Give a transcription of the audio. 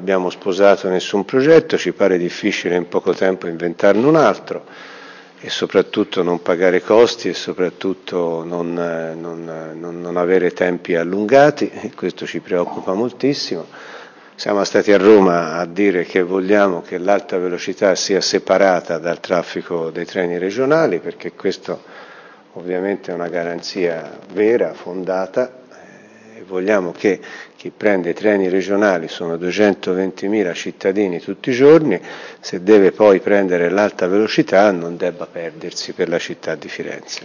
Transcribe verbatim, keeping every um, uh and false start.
abbiamo sposato nessun progetto, ci pare difficile in poco tempo inventarne un altro e soprattutto non pagare costi e soprattutto non, non, non, non avere tempi allungati, e questo ci preoccupa moltissimo. Siamo stati a Roma a dire che vogliamo che l'alta velocità sia separata dal traffico dei treni regionali, perché questo ovviamente è una garanzia vera, fondata, e vogliamo che chi prende i treni regionali, sono duecentoventimila cittadini tutti i giorni, se deve poi prendere l'alta velocità non debba perdersi per la città di Firenze.